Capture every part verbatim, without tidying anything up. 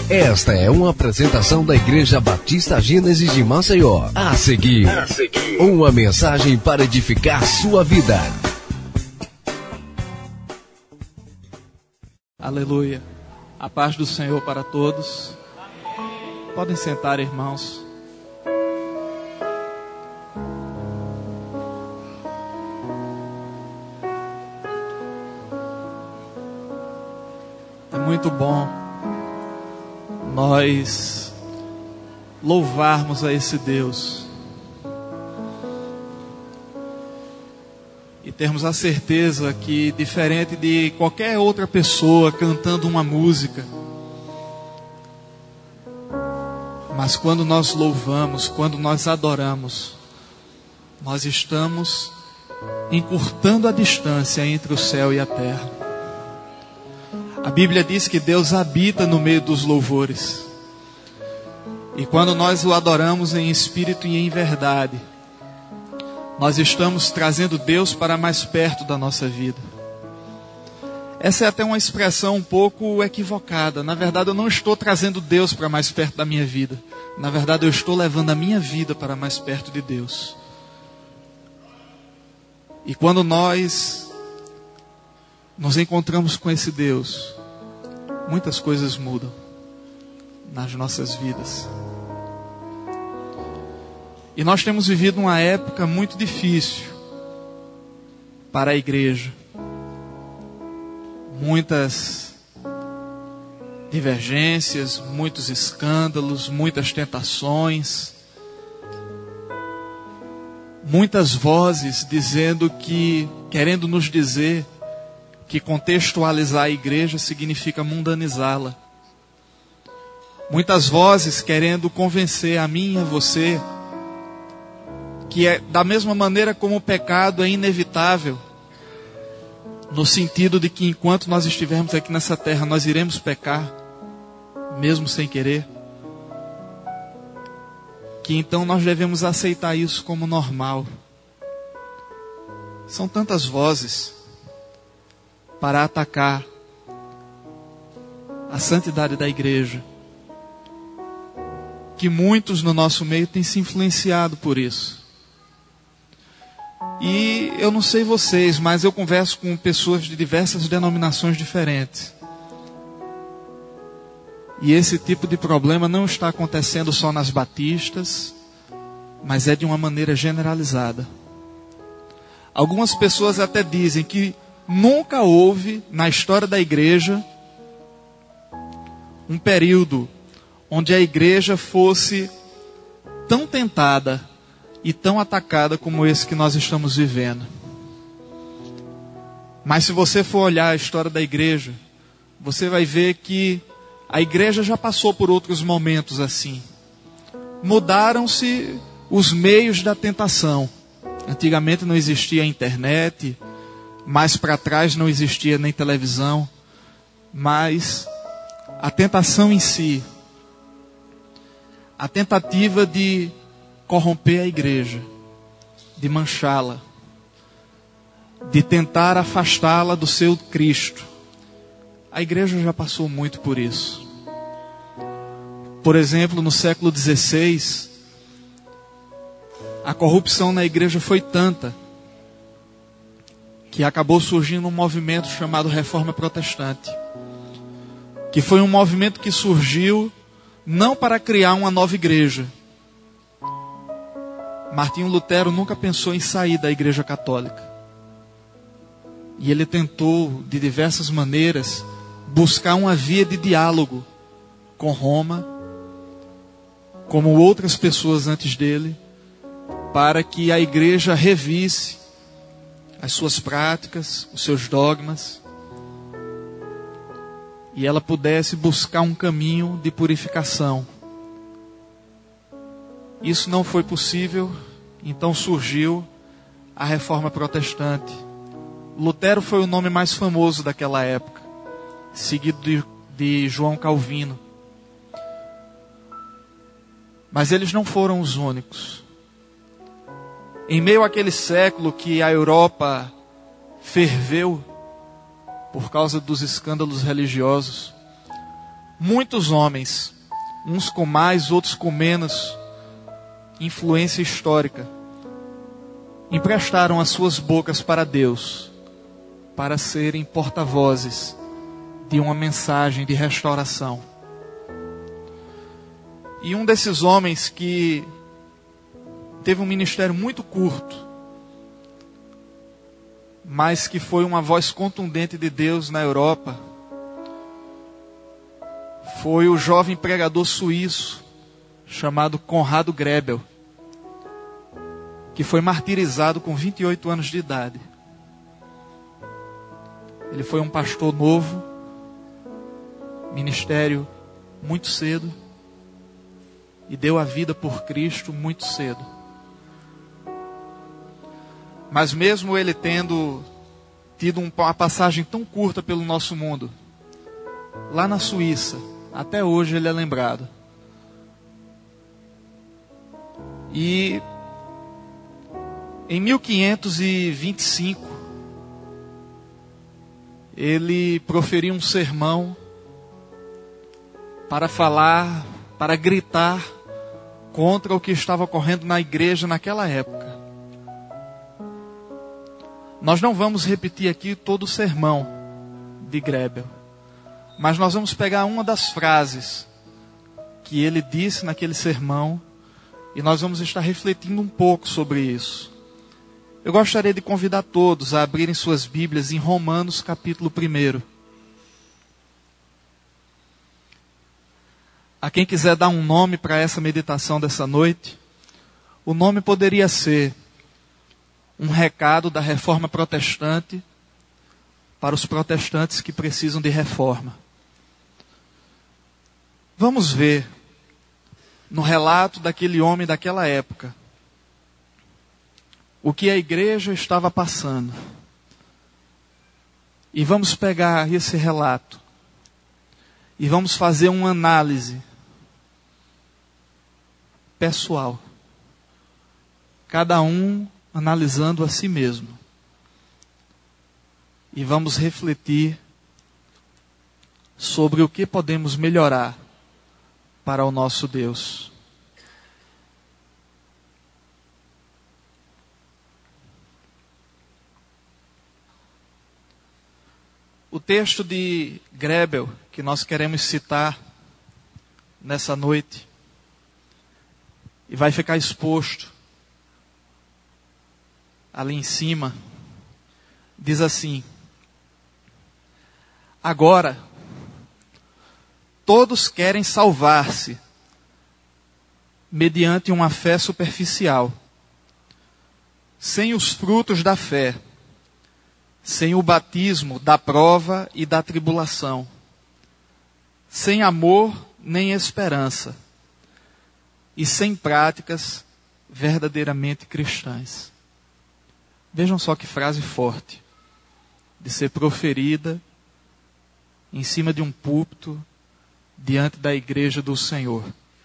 Esta é uma apresentação da Igreja Batista Gênesis de Maceió. A seguir, a seguir, uma mensagem para edificar sua vida. Aleluia. A paz do Senhor para todos. Podem sentar, irmãos. É muito bom nós louvarmos a esse Deus e termos a certeza que, diferente de qualquer outra pessoa cantando uma música, mas quando nós louvamos, quando nós adoramos, nós estamos encurtando a distância entre o céu e a terra. A Bíblia diz que Deus habita no meio dos louvores. E quando nós o adoramos em espírito e em verdade, nós estamos trazendo Deus para mais perto da nossa vida. Essa é até uma expressão um pouco equivocada. Na verdade, eu não estou trazendo Deus para mais perto da minha vida. Na verdade, eu estou levando a minha vida para mais perto de Deus. E quando nós nos encontramos com esse Deus, muitas coisas mudam nas nossas vidas. E nós temos vivido uma época muito difícil para a igreja. Muitas divergências, muitos escândalos, muitas tentações. Muitas vozes dizendo que, querendo nos dizer que contextualizar a igreja significa mundanizá-la. Muitas vozes querendo convencer a mim e a você que é da mesma maneira como o pecado é inevitável, no sentido de que enquanto nós estivermos aqui nessa terra, nós iremos pecar, mesmo sem querer, que então nós devemos aceitar isso como normal. São tantas vozes para atacar a santidade da igreja, que muitos no nosso meio têm se influenciado por isso. E eu não sei vocês, mas eu converso com pessoas de diversas denominações diferentes. E esse tipo de problema não está acontecendo só nas batistas, mas é de uma maneira generalizada. Algumas pessoas até dizem que nunca houve na história da igreja um período onde a igreja fosse tão tentada e tão atacada como esse que nós estamos vivendo. Mas se você for olhar a história da igreja, você vai ver que a igreja já passou por outros momentos assim. Mudaram-se os meios da tentação. Antigamente não existia a internet, mais para trás não existia nem televisão, mas a tentação em si, a tentativa de corromper a igreja, de manchá-la, de tentar afastá-la do seu Cristo. A igreja já passou muito por isso. Por exemplo, no século dezesseis, a corrupção na igreja foi tanta que acabou surgindo um movimento chamado Reforma Protestante, que foi um movimento que surgiu não para criar uma nova igreja. Martinho Lutero nunca pensou em sair da igreja católica. E ele tentou, de diversas maneiras, buscar uma via de diálogo com Roma, como outras pessoas antes dele, para que a igreja revisse as suas práticas, os seus dogmas, e ela pudesse buscar um caminho de purificação. Isso não foi possível, então surgiu a Reforma Protestante. Lutero foi o nome mais famoso daquela época, seguido de, de João Calvino. Mas eles não foram os únicos. Em meio àquele século que a Europa ferveu por causa dos escândalos religiosos, muitos homens, uns com mais, outros com menos influência histórica, emprestaram as suas bocas para Deus, para serem porta-vozes de uma mensagem de restauração. E um desses homens que teve um ministério muito curto, mas que foi uma voz contundente de Deus na Europa, foi o jovem pregador suíço chamado Conrado Grebel, que foi martirizado com vinte e oito anos de idade. Ele foi um pastor novo, ministério muito cedo, e deu a vida por Cristo muito cedo. Mas mesmo ele tendo tido uma passagem tão curta pelo nosso mundo, lá na Suíça, até hoje ele é lembrado. E em mil quinhentos e vinte e cinco, ele proferiu um sermão para falar, para gritar contra o que estava ocorrendo na igreja naquela época. Nós não vamos repetir aqui todo o sermão de Grebel, mas nós vamos pegar uma das frases que ele disse naquele sermão e nós vamos estar refletindo um pouco sobre isso. Eu gostaria de convidar todos a abrirem suas Bíblias em Romanos capítulo um. A quem quiser dar um nome para essa meditação dessa noite, o nome poderia ser um recado da reforma protestante para os protestantes que precisam de reforma. Vamos ver no relato daquele homem daquela época o que a igreja estava passando. E vamos pegar esse relato e vamos fazer uma análise pessoal. Cada um analisando a si mesmo. E vamos refletir sobre o que podemos melhorar para o nosso Deus. O texto de Grebel que nós queremos citar nessa noite e vai ficar exposto ali em cima, diz assim: agora todos querem salvar-se mediante uma fé superficial, sem os frutos da fé, sem o batismo da prova e da tribulação, sem amor nem esperança, e sem práticas verdadeiramente cristãs. Vejam só que frase forte, de ser proferida em cima de um púlpito, diante da igreja do Senhor.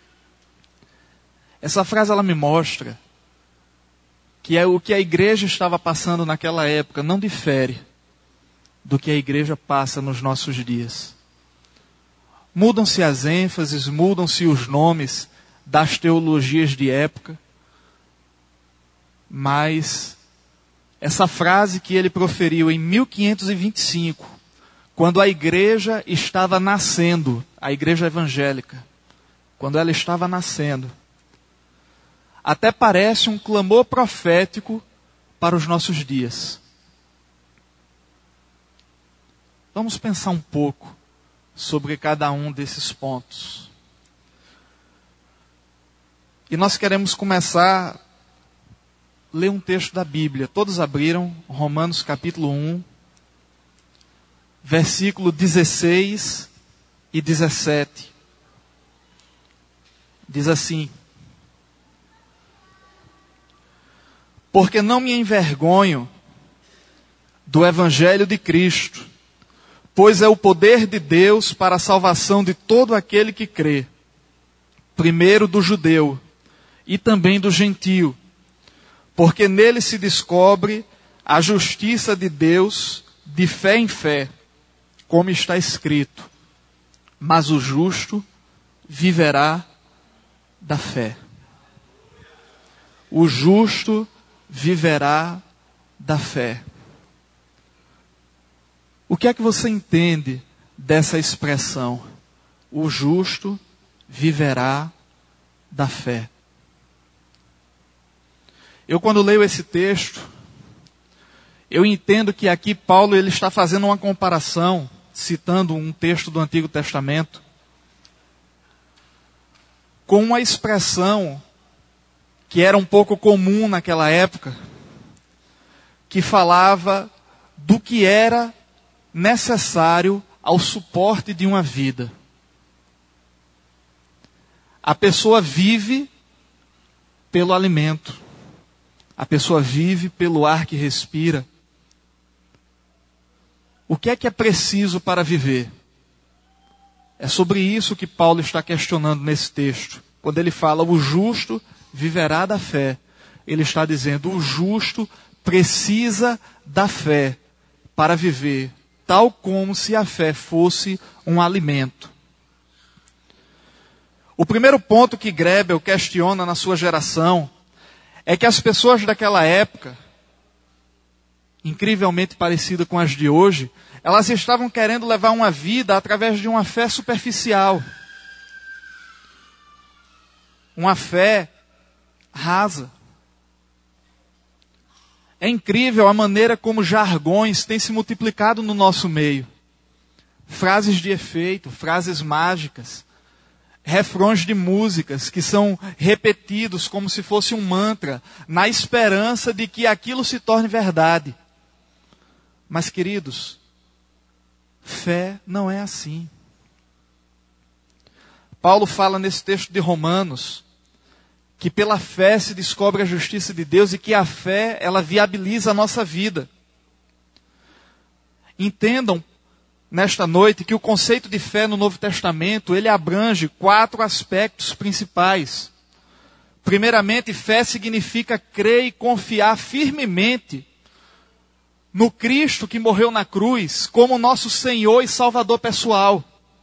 Essa frase ela me mostra que é o que a igreja estava passando naquela época não difere do que a igreja passa nos nossos dias. Mudam-se as ênfases, mudam-se os nomes das teologias de época, mas essa frase que ele proferiu em mil quinhentos e vinte e cinco, quando a igreja estava nascendo, a igreja evangélica, quando ela estava nascendo, até parece um clamor profético para os nossos dias. Vamos pensar um pouco sobre cada um desses pontos. E nós queremos começar a ler um texto da Bíblia. Todos abriram Romanos capítulo um, versículo dezesseis e dezessete. Diz assim: porque não me envergonho do Evangelho de Cristo, pois é o poder de Deus para a salvação de todo aquele que crê, primeiro do judeu e também do gentio, porque nele se descobre a justiça de Deus de fé em fé, como está escrito: mas o justo viverá da fé. O justo viverá da fé. O que é que você entende dessa expressão? O justo viverá da fé. Eu, quando leio esse texto, eu entendo que aqui Paulo ele está fazendo uma comparação, citando um texto do Antigo Testamento, com uma expressão que era um pouco comum naquela época, que falava do que era necessário ao suporte de uma vida. A pessoa vive pelo alimento. A pessoa vive pelo ar que respira. O que é que é preciso para viver? É sobre isso que Paulo está questionando nesse texto. Quando ele fala, o justo viverá da fé. Ele está dizendo, o justo precisa da fé para viver, tal como se a fé fosse um alimento. O primeiro ponto que Grebel questiona na sua geração é que as pessoas daquela época, incrivelmente parecida com as de hoje, elas estavam querendo levar uma vida através de uma fé superficial. Uma fé rasa. É incrível a maneira como jargões têm se multiplicado no nosso meio. Frases de efeito, frases mágicas, refrões de músicas que são repetidos como se fosse um mantra, na esperança de que aquilo se torne verdade. Mas, queridos, fé não é assim. Paulo fala nesse texto de Romanos que pela fé se descobre a justiça de Deus e que a fé, ela viabiliza a nossa vida. Entendam nesta noite que o conceito de fé no Novo Testamento, ele abrange quatro aspectos principais. Primeiramente, fé significa crer e confiar firmemente no Cristo que morreu na cruz como nosso Senhor e Salvador pessoal.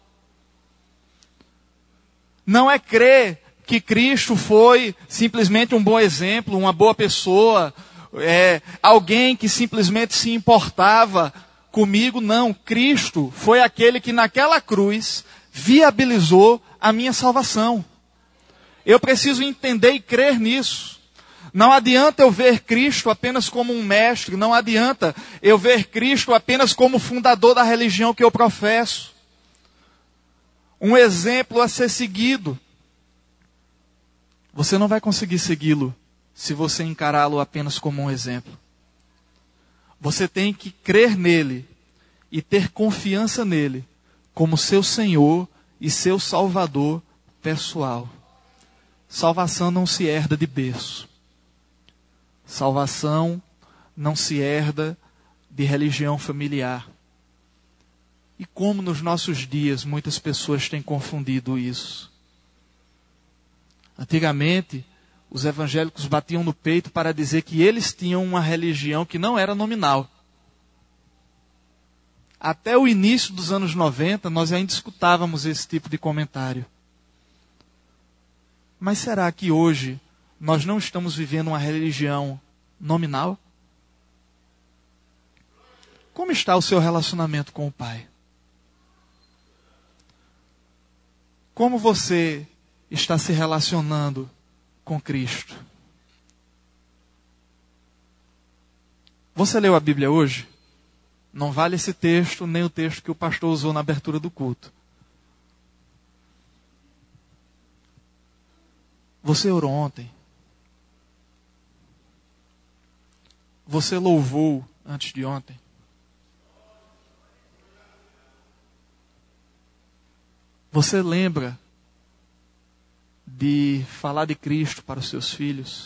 Não é crer que Cristo foi simplesmente um bom exemplo, uma boa pessoa, é, alguém que simplesmente se importava comigo. Não, Cristo foi aquele que naquela cruz viabilizou a minha salvação. Eu preciso entender e crer nisso. Não adianta eu ver Cristo apenas como um mestre, não adianta eu ver Cristo apenas como fundador da religião que eu professo. Um exemplo a ser seguido. Você não vai conseguir segui-lo se você encará-lo apenas como um exemplo. Você tem que crer nele e ter confiança nele como seu Senhor e seu Salvador pessoal. Salvação não se herda de berço. Salvação não se herda de religião familiar. E como nos nossos dias muitas pessoas têm confundido isso. Antigamente, os evangélicos batiam no peito para dizer que eles tinham uma religião que não era nominal. Até o início dos anos noventa, nós ainda escutávamos esse tipo de comentário. Mas será que hoje nós não estamos vivendo uma religião nominal? Como está o seu relacionamento com o Pai? Como você está se relacionando com Cristo? Você leu a Bíblia hoje? Não vale esse texto, nem o texto que o pastor usou na abertura do culto. Você orou ontem? Você louvou antes de ontem? Você lembra de falar de Cristo para os seus filhos?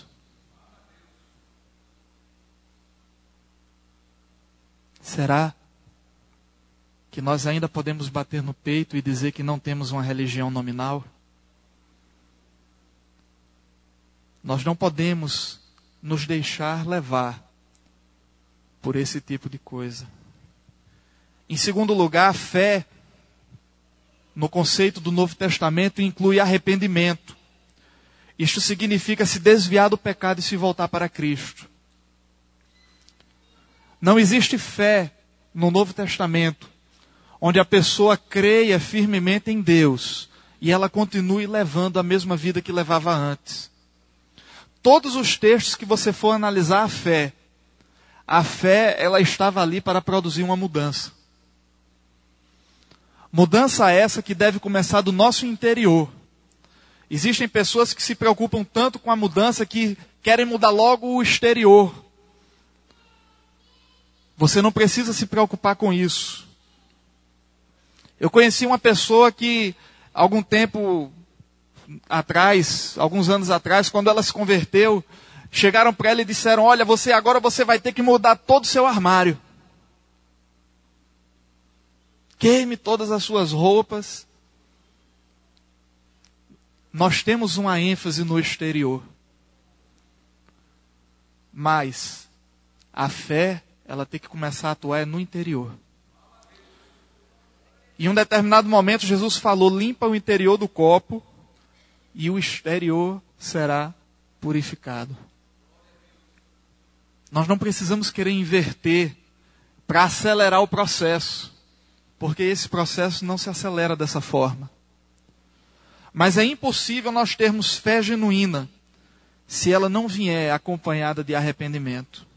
Será que nós ainda podemos bater no peito e dizer que não temos uma religião nominal? Nós não podemos nos deixar levar por esse tipo de coisa. Em segundo lugar, a fé no conceito do Novo Testamento, inclui arrependimento. Isto significa se desviar do pecado e se voltar para Cristo. Não existe fé no Novo Testamento onde a pessoa creia firmemente em Deus e ela continue levando a mesma vida que levava antes. Todos os textos que você for analisar a fé, a fé ela estava ali para produzir uma mudança. Mudança essa que deve começar do nosso interior. Existem pessoas que se preocupam tanto com a mudança que querem mudar logo o exterior. Você não precisa se preocupar com isso. Eu conheci uma pessoa que, algum tempo atrás, alguns anos atrás, quando ela se converteu, chegaram para ela e disseram, olha, você agora você vai ter que mudar todo o seu armário. Queime todas as suas roupas. Nós temos uma ênfase no exterior. Mas a fé, ela tem que começar a atuar no interior. Em um determinado momento, Jesus falou, limpa o interior do copo e o exterior será purificado. Nós não precisamos querer inverter para acelerar o processo, porque esse processo não se acelera dessa forma. Mas é impossível nós termos fé genuína se ela não vier acompanhada de arrependimento.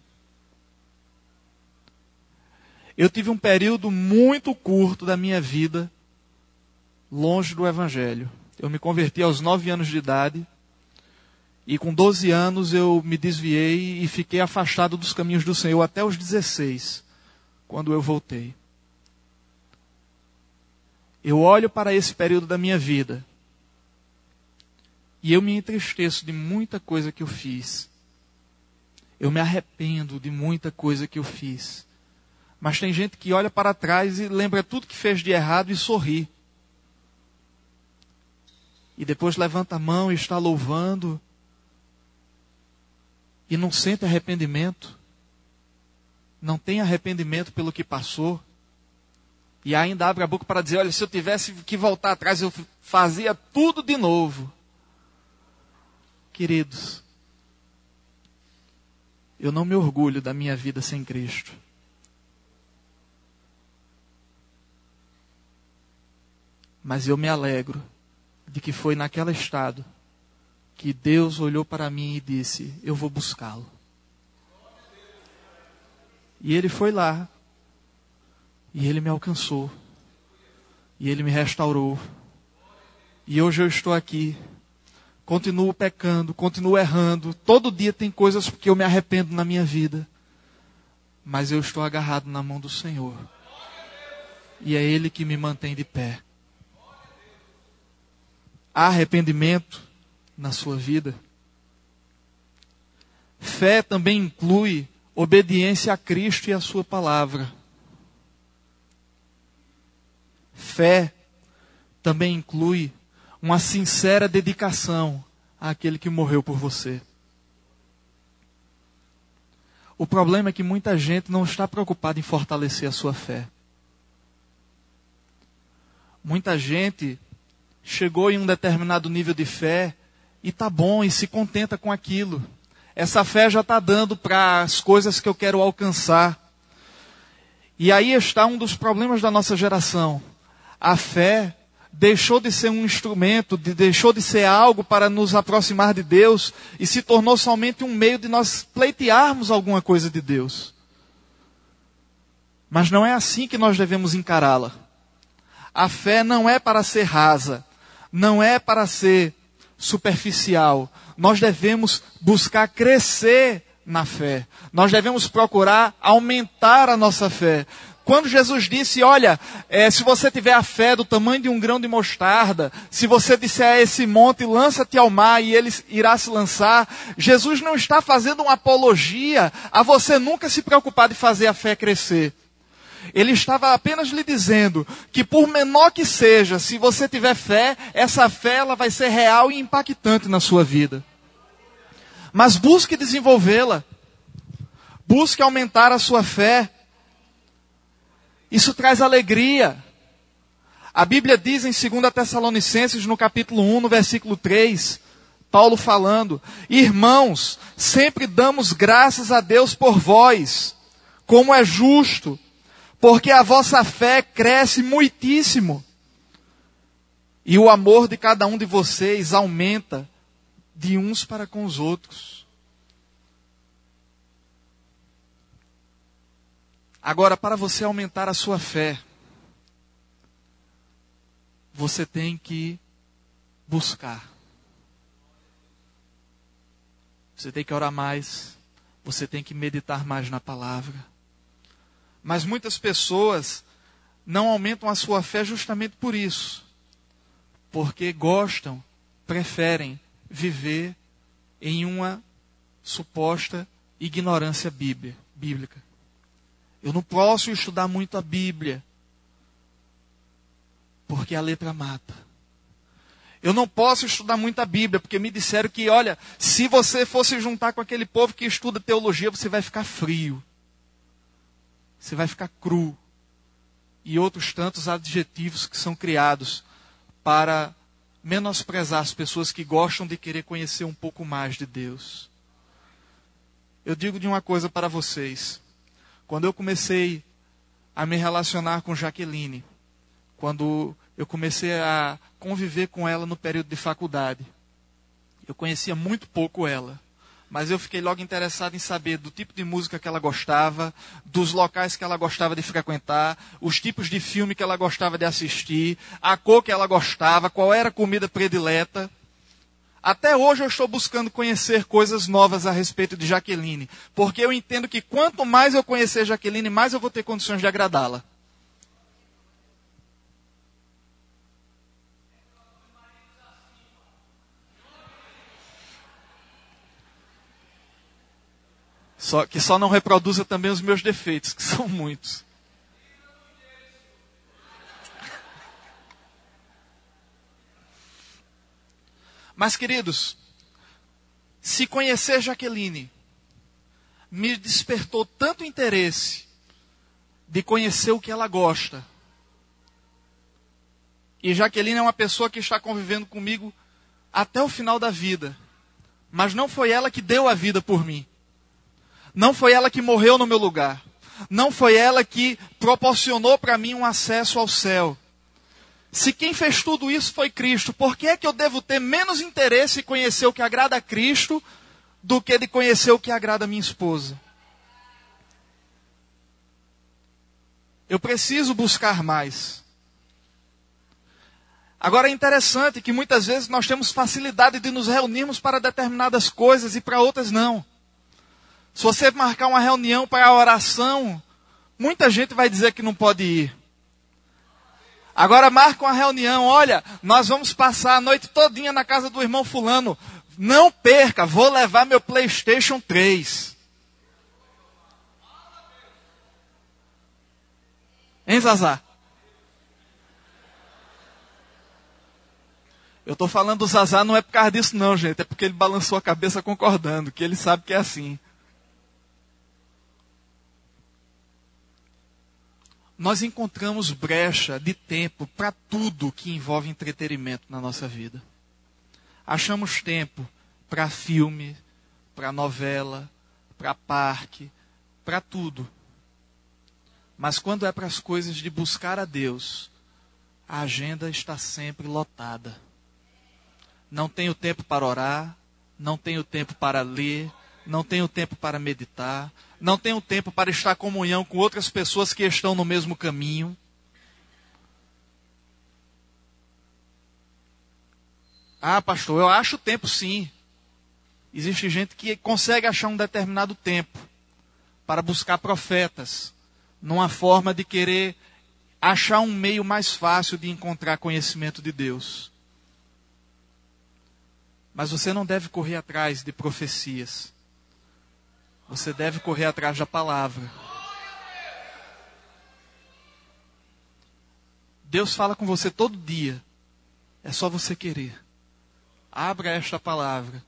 Eu tive um período muito curto da minha vida longe do Evangelho. Eu me converti aos nove anos de idade e com doze anos eu me desviei e fiquei afastado dos caminhos do Senhor até os dezesseis, quando eu voltei. Eu olho para esse período da minha vida e eu me entristeço de muita coisa que eu fiz. Eu me arrependo de muita coisa que eu fiz. Mas tem gente que olha para trás e lembra tudo que fez de errado e sorri. E depois levanta a mão e está louvando. E não sente arrependimento. Não tem arrependimento pelo que passou. E ainda abre a boca para dizer, olha, se eu tivesse que voltar atrás, eu fazia tudo de novo. Queridos, eu não me orgulho da minha vida sem Cristo. Mas eu me alegro de que foi naquele estado que Deus olhou para mim e disse, eu vou buscá-lo. E Ele foi lá. E Ele me alcançou. E Ele me restaurou. E hoje eu estou aqui. Continuo pecando, continuo errando. Todo dia tem coisas que eu me arrependo na minha vida. Mas eu estou agarrado na mão do Senhor. E é Ele que me mantém de pé. Há arrependimento na sua vida? Fé também inclui obediência a Cristo e a sua palavra. Fé também inclui uma sincera dedicação àquele que morreu por você. O problema é que muita gente não está preocupada em fortalecer a sua fé. Muita gente chegou em um determinado nível de fé e tá bom, e se contenta com aquilo. Essa fé já está dando para as coisas que eu quero alcançar. E aí está um dos problemas da nossa geração. A fé deixou de ser um instrumento, de, deixou de ser algo para nos aproximar de Deus e se tornou somente um meio de nós pleitearmos alguma coisa de Deus. Mas não é assim que nós devemos encará-la. A fé não é para ser rasa, não é para ser superficial. Nós devemos buscar crescer na fé. Nós devemos procurar aumentar a nossa fé. Quando Jesus disse, olha, é, se você tiver a fé do tamanho de um grão de mostarda, se você disser a esse monte, lança-te ao mar e ele irá se lançar, Jesus não está fazendo uma apologia a você nunca se preocupar de fazer a fé crescer. Ele estava apenas lhe dizendo que por menor que seja, se você tiver fé, essa fé ela vai ser real e impactante na sua vida. Mas busque desenvolvê-la. Busque aumentar a sua fé. Isso traz alegria. A Bíblia diz em segunda Tessalonicenses, no capítulo um, no versículo três, Paulo falando: irmãos, sempre damos graças a Deus por vós, como é justo, porque a vossa fé cresce muitíssimo, e o amor de cada um de vocês aumenta de uns para com os outros. Agora, para você aumentar a sua fé, você tem que buscar. Você tem que orar mais. Você tem que meditar mais na palavra. Mas muitas pessoas não aumentam a sua fé justamente por isso. Porque gostam, preferem viver em uma suposta ignorância bíblica. Eu não posso estudar muito a Bíblia, porque a letra mata. Eu não posso estudar muito a Bíblia, porque me disseram que, olha, se você fosse juntar com aquele povo que estuda teologia, você vai ficar frio. Você vai ficar cru. E outros tantos adjetivos que são criados para menosprezar as pessoas que gostam de querer conhecer um pouco mais de Deus. Eu digo de uma coisa para vocês. Quando eu comecei a me relacionar com Jaqueline, quando eu comecei a conviver com ela no período de faculdade, eu conhecia muito pouco ela, mas eu fiquei logo interessado em saber do tipo de música que ela gostava, dos locais que ela gostava de frequentar, os tipos de filme que ela gostava de assistir, a cor que ela gostava, qual era a comida predileta. Até hoje eu estou buscando conhecer coisas novas a respeito de Jaqueline, porque eu entendo que quanto mais eu conhecer Jaqueline, mais eu vou ter condições de agradá-la. Só, que só não reproduza também os meus defeitos, que são muitos. Mas, queridos, se conhecer Jaqueline me despertou tanto interesse de conhecer o que ela gosta. E Jaqueline é uma pessoa que está convivendo comigo até o final da vida. Mas não foi ela que deu a vida por mim. Não foi ela que morreu no meu lugar. Não foi ela que proporcionou para mim um acesso ao céu. Se quem fez tudo isso foi Cristo, por que é que eu devo ter menos interesse em conhecer o que agrada a Cristo do que de conhecer o que agrada a minha esposa? Eu preciso buscar mais. Agora é interessante que muitas vezes nós temos facilidade de nos reunirmos para determinadas coisas e para outras não. Se você marcar uma reunião para a oração, muita gente vai dizer que não pode ir. Agora marca uma reunião, olha, nós vamos passar a noite todinha na casa do irmão fulano. Não perca, vou levar meu PlayStation três. Hein, Zazá? Eu estou falando do Zazá não é por causa disso não, gente. É porque ele balançou a cabeça concordando, que ele sabe que é assim. Nós encontramos brecha de tempo para tudo que envolve entretenimento na nossa vida. Achamos tempo para filme, para novela, para parque, para tudo. Mas quando é para as coisas de buscar a Deus, a agenda está sempre lotada. Não tenho tempo para orar, não tenho tempo para ler, não tenho tempo para meditar, não tenho tempo para estar em comunhão com outras pessoas que estão no mesmo caminho. Ah, pastor, eu acho tempo sim. Existe gente que consegue achar um determinado tempo para buscar profetas, numa forma de querer achar um meio mais fácil de encontrar conhecimento de Deus. Mas você não deve correr atrás de profecias. Você deve correr atrás da palavra. Deus fala com você todo dia. É só você querer. Abra esta palavra.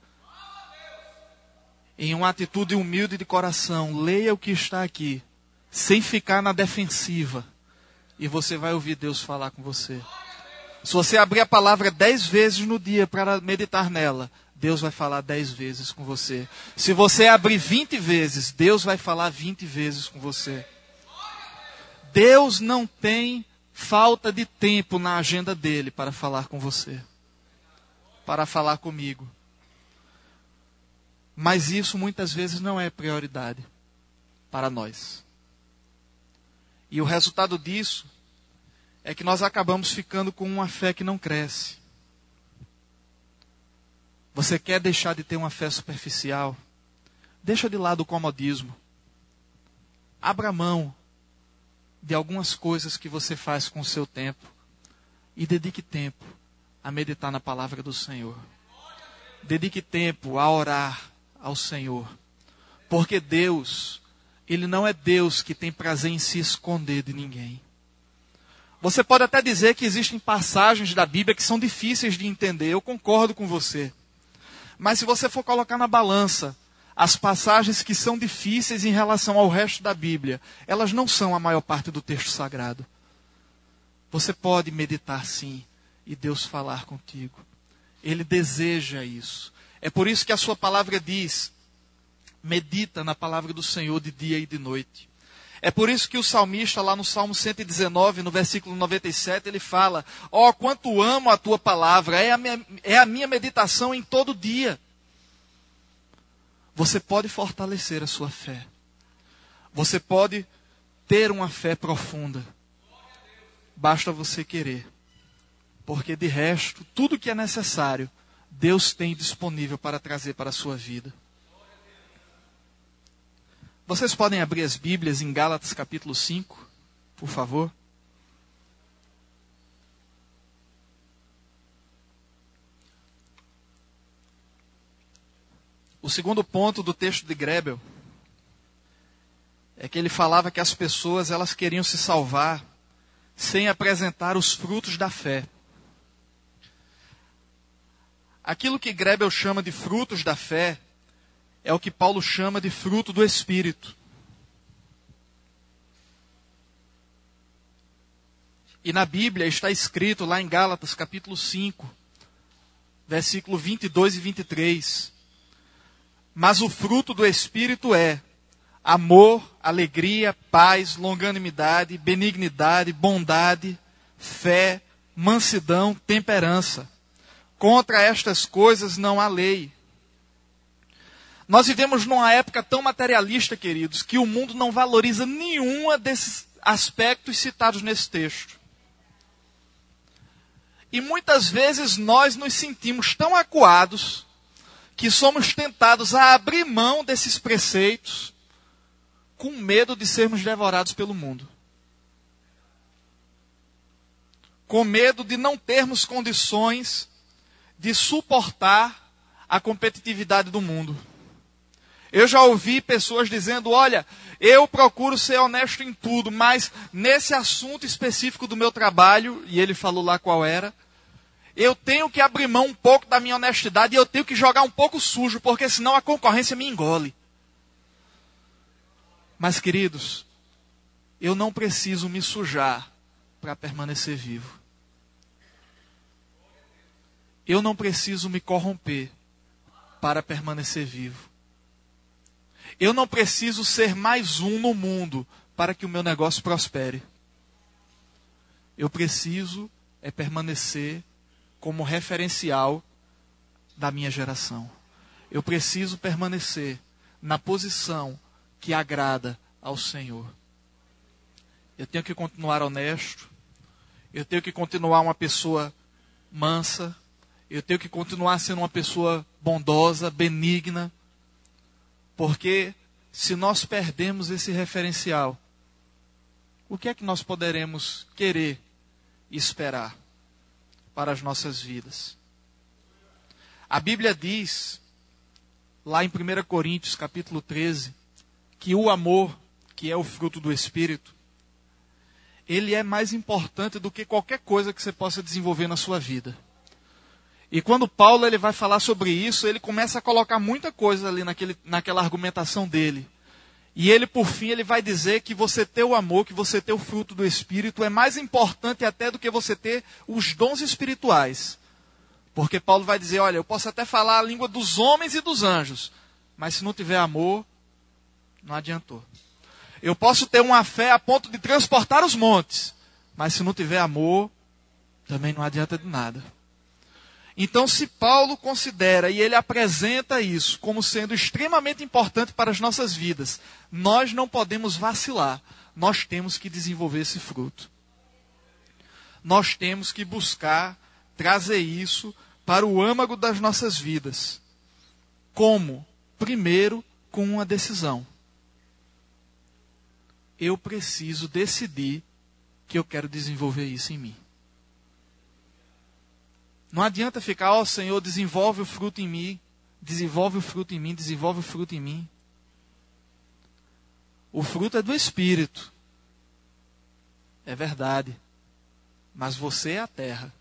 Em uma atitude humilde de coração, leia o que está aqui, sem ficar na defensiva. e você vai ouvir Deus falar com você. Se você abrir a palavra dez vezes no dia para meditar nela, Deus vai falar dez vezes com você. Se você abrir vinte vezes, Deus vai falar vinte vezes com você. Deus não tem falta de tempo na agenda dele para falar com você, para falar comigo. Mas isso muitas vezes não é prioridade para nós. E o resultado disso é que nós acabamos ficando com uma fé que não cresce. Você quer deixar de ter uma fé superficial? Deixa de lado o comodismo. Abra mão de algumas coisas que você faz com o seu tempo e dedique tempo a meditar na palavra do Senhor. Dedique tempo a orar ao Senhor. Porque Deus, Ele não é Deus que tem prazer em se esconder de ninguém. Você pode até dizer que existem passagens da Bíblia que são difíceis de entender. Eu concordo com você. Mas se você for colocar na balança as passagens que são difíceis em relação ao resto da Bíblia, elas não são a maior parte do texto sagrado. Você pode meditar sim e Deus falar contigo. Ele deseja isso. É por isso que a sua palavra diz: medita na palavra do Senhor de dia e de noite. É por isso que o salmista, lá no Salmo cento e dezenove, no versículo noventa e sete, ele fala: ó, oh, quanto amo a tua palavra, é a, minha, é a minha meditação em todo dia. Você pode fortalecer a sua fé. Você pode ter uma fé profunda. Basta você querer. Porque de resto, tudo que é necessário, Deus tem disponível para trazer para a sua vida. Vocês podem abrir as Bíblias em Gálatas capítulo cinco, por favor. O segundo ponto do texto de Grebel é que ele falava que as pessoas elas queriam se salvar sem apresentar os frutos da fé. Aquilo que Grebel chama de frutos da fé é o que Paulo chama de fruto do Espírito. E na Bíblia está escrito lá em Gálatas capítulo cinco, versículo vinte e dois e vinte e três. Mas o fruto do Espírito é amor, alegria, paz, longanimidade, benignidade, bondade, fé, mansidão, temperança. Contra estas coisas não há lei. Nós vivemos numa época tão materialista, queridos, que o mundo não valoriza nenhuma desses aspectos citados nesse texto. E muitas vezes nós nos sentimos tão acuados que somos tentados a abrir mão desses preceitos com medo de sermos devorados pelo mundo. Com medo de não termos condições de suportar a competitividade do mundo. Eu já ouvi pessoas dizendo: olha, eu procuro ser honesto em tudo, mas nesse assunto específico do meu trabalho, e ele falou lá qual era, eu tenho que abrir mão um pouco da minha honestidade e eu tenho que jogar um pouco sujo, porque senão a concorrência me engole. Mas, queridos, eu não preciso me sujar para permanecer vivo. Eu não preciso me corromper para permanecer vivo. Eu não preciso ser mais um no mundo para que o meu negócio prospere. Eu preciso é permanecer como referencial da minha geração. Eu preciso permanecer na posição que agrada ao Senhor. Eu tenho que continuar honesto. Eu tenho que continuar uma pessoa mansa. Eu tenho que continuar sendo uma pessoa bondosa, benigna. Porque se nós perdemos esse referencial, o que é que nós poderemos querer e esperar para as nossas vidas? A Bíblia diz, lá em primeira Coríntios capítulo treze, que o amor, que é o fruto do Espírito, ele é mais importante do que qualquer coisa que você possa desenvolver na sua vida. E quando Paulo ele vai falar sobre isso, ele começa a colocar muita coisa ali naquele, naquela argumentação dele. E ele, por fim, ele vai dizer que você ter o amor, que você ter o fruto do Espírito é mais importante até do que você ter os dons espirituais. Porque Paulo vai dizer, olha, eu posso até falar a língua dos homens e dos anjos, mas se não tiver amor, não adiantou. Eu posso ter uma fé a ponto de transportar os montes, mas se não tiver amor, também não adianta de nada. Então, se Paulo considera e ele apresenta isso como sendo extremamente importante para as nossas vidas, nós não podemos vacilar. Nós temos que desenvolver esse fruto. Nós temos que buscar trazer isso para o âmago das nossas vidas. Como? Primeiro, com uma decisão. Eu preciso decidir que eu quero desenvolver isso em mim. Não adianta ficar, ó Senhor, desenvolve o fruto em mim, desenvolve o fruto em mim, desenvolve o fruto em mim. O fruto é do Espírito. É verdade. Mas você é a terra.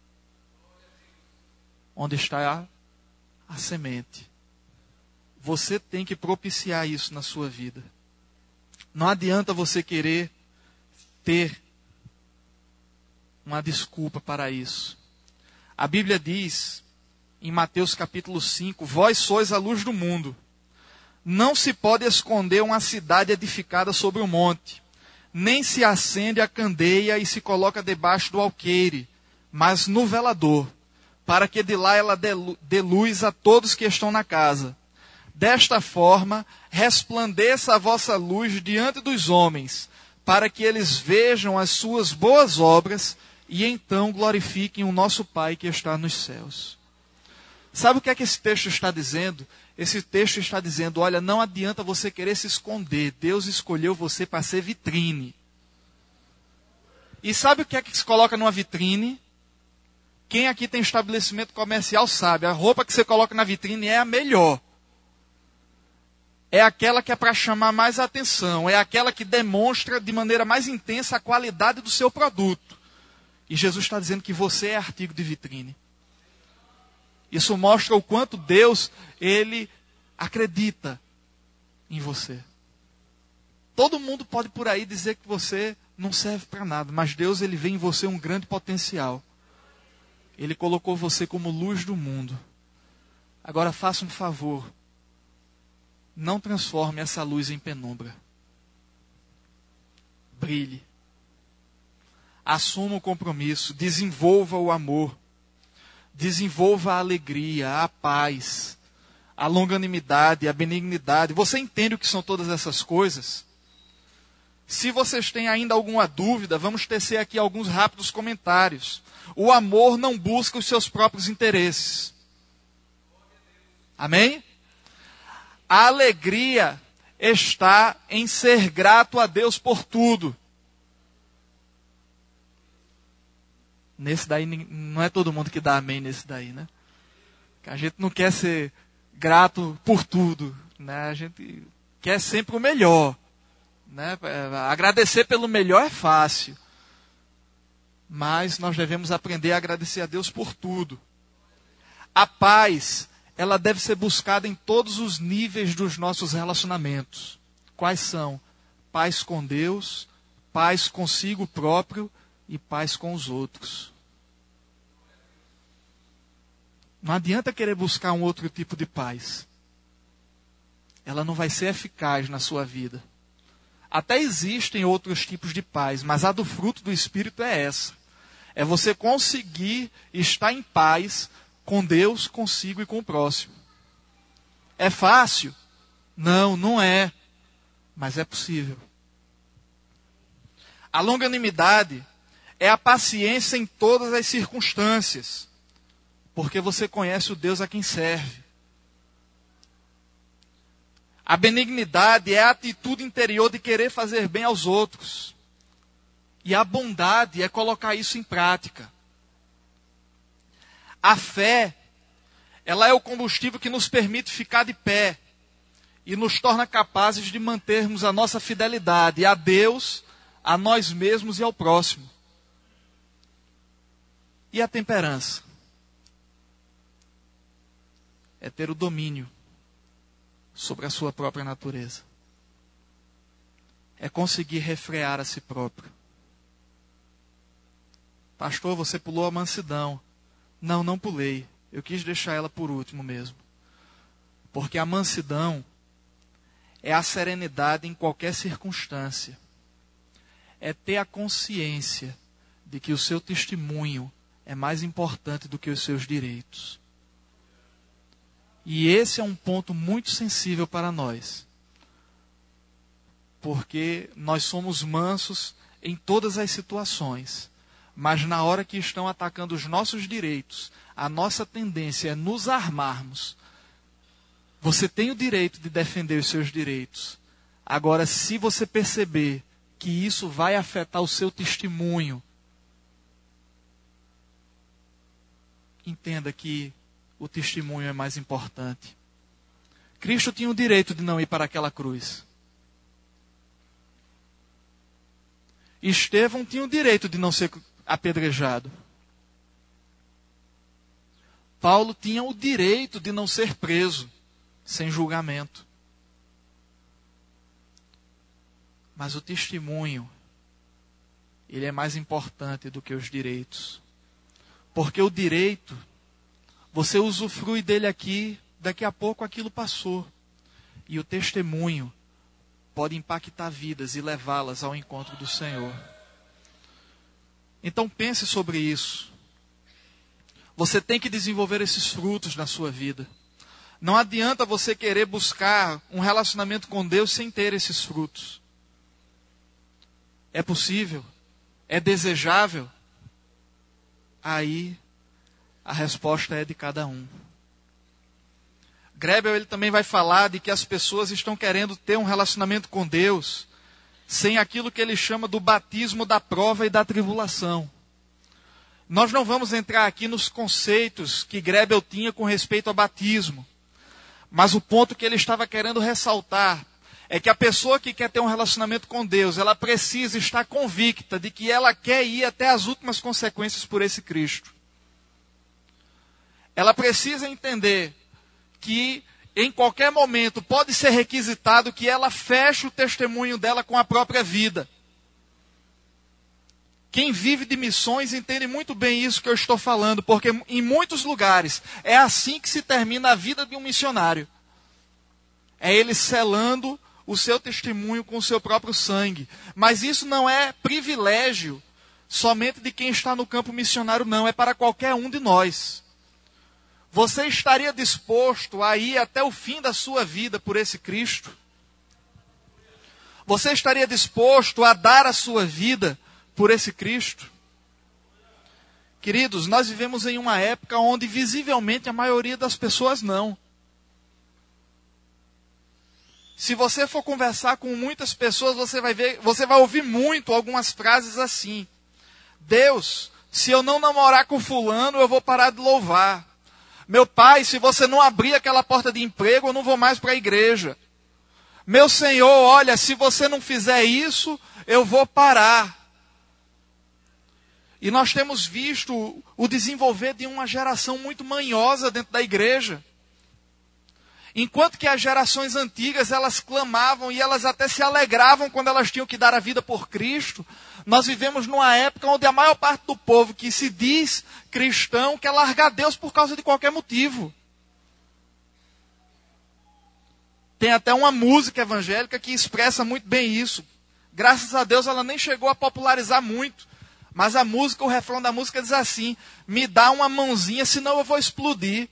Onde está a, a semente. Você tem que propiciar isso na sua vida. Não adianta você querer ter uma desculpa para isso. A Bíblia diz, em Mateus capítulo cinco, vós sois a luz do mundo. Não se pode esconder uma cidade edificada sobre um monte, nem se acende a candeia e se coloca debaixo do alqueire, mas no velador, para que de lá ela dê luz a todos que estão na casa. Desta forma, resplandeça a vossa luz diante dos homens, para que eles vejam as suas boas obras e então glorifiquem o nosso Pai que está nos céus. Sabe o que é que esse texto está dizendo? Esse texto está dizendo, olha, não adianta você querer se esconder. Deus escolheu você para ser vitrine. E sabe o que é que se coloca numa vitrine? Quem aqui tem estabelecimento comercial sabe, a roupa que você coloca na vitrine é a melhor. É aquela que é para chamar mais atenção, é aquela que demonstra de maneira mais intensa a qualidade do seu produto. E Jesus está dizendo que você é artigo de vitrine. Isso mostra o quanto Deus, Ele acredita em você. Todo mundo pode por aí dizer que você não serve para nada, mas Deus, Ele vê em você um grande potencial. Ele colocou você como luz do mundo. Agora faça um favor. Não transforme essa luz em penumbra. Brilhe. Assuma o compromisso, desenvolva o amor, desenvolva a alegria, a paz, a longanimidade, a benignidade. Você entende o que são todas essas coisas? Se vocês têm ainda alguma dúvida, vamos tecer aqui alguns rápidos comentários. O amor não busca os seus próprios interesses. Amém? A alegria está em ser grato a Deus por tudo. Nesse daí, não é todo mundo que dá amém nesse daí, né? A gente não quer ser grato por tudo, né? A gente quer sempre o melhor, né? Agradecer pelo melhor é fácil. Mas nós devemos aprender a agradecer a Deus por tudo. A paz, ela deve ser buscada em todos os níveis dos nossos relacionamentos. Quais são? Paz com Deus, paz consigo próprio e paz com os outros. Não adianta querer buscar um outro tipo de paz. Ela não vai ser eficaz na sua vida. Até existem outros tipos de paz, mas a do fruto do Espírito é essa. É você conseguir estar em paz com Deus, consigo e com o próximo. É fácil? Não, não é. Mas é possível. A longanimidade é a paciência em todas as circunstâncias, porque você conhece o Deus a quem serve. A benignidade é a atitude interior de querer fazer bem aos outros. E a bondade é colocar isso em prática. A fé, ela é o combustível que nos permite ficar de pé e nos torna capazes de mantermos a nossa fidelidade a Deus, a nós mesmos e ao próximo. E a temperança? É ter o domínio sobre a sua própria natureza. é conseguir refrear a si próprio. Pastor, você pulou a mansidão. Não, não pulei. Eu quis deixar ela por último mesmo. Porque a mansidão é a serenidade em qualquer circunstância. É ter a consciência de que o seu testemunho é mais importante do que os seus direitos. E esse é um ponto muito sensível para nós. Porque nós somos mansos em todas as situações. Mas na hora que estão atacando os nossos direitos, a nossa tendência é nos armarmos. Você tem o direito de defender os seus direitos. Agora, se você perceber que isso vai afetar o seu testemunho, entenda que o testemunho é mais importante. Cristo tinha o direito de não ir para aquela cruz. Estevão tinha o direito de não ser apedrejado. Paulo tinha o direito de não ser preso, sem julgamento. Mas o testemunho, ele é mais importante do que os direitos. Porque o direito, você usufrui dele aqui, daqui a pouco aquilo passou. E o testemunho pode impactar vidas e levá-las ao encontro do Senhor. Então pense sobre isso. Você tem que desenvolver esses frutos na sua vida. Não adianta você querer buscar um relacionamento com Deus sem ter esses frutos. É possível? É desejável? Aí a resposta é de cada um. Grebel ele também vai falar de que as pessoas estão querendo ter um relacionamento com Deus sem aquilo que ele chama do batismo da prova e da tribulação. Nós não vamos entrar aqui nos conceitos que Grebel tinha com respeito ao batismo. Mas o ponto que ele estava querendo ressaltar é que a pessoa que quer ter um relacionamento com Deus, ela precisa estar convicta de que ela quer ir até as últimas consequências por esse Cristo. Ela precisa entender que em qualquer momento pode ser requisitado que ela feche o testemunho dela com a própria vida. Quem vive de missões entende muito bem isso que eu estou falando, porque em muitos lugares é assim que se termina a vida de um missionário. É ele selando o seu testemunho com o seu próprio sangue. Mas isso não é privilégio somente de quem está no campo missionário, não. É para qualquer um de nós. Você estaria disposto a ir até o fim da sua vida por esse Cristo? Você estaria disposto a dar a sua vida por esse Cristo? Queridos, nós vivemos em uma época onde visivelmente a maioria das pessoas não. Se você for conversar com muitas pessoas, você vai ver, você vai ouvir muito algumas frases assim: Deus, se eu não namorar com fulano, eu vou parar de louvar. Meu pai, se você não abrir aquela porta de emprego, eu não vou mais para a igreja. Meu Senhor, olha, se você não fizer isso, eu vou parar. E nós temos visto o desenvolver de uma geração muito manhosa dentro da igreja. Enquanto que as gerações antigas, elas clamavam e elas até se alegravam quando elas tinham que dar a vida por Cristo, nós vivemos numa época onde a maior parte do povo que se diz cristão quer largar Deus por causa de qualquer motivo. Tem até uma música evangélica que expressa muito bem isso. Graças a Deus ela nem chegou a popularizar muito. Mas a música, o refrão da música diz assim: me dá uma mãozinha, senão eu vou explodir.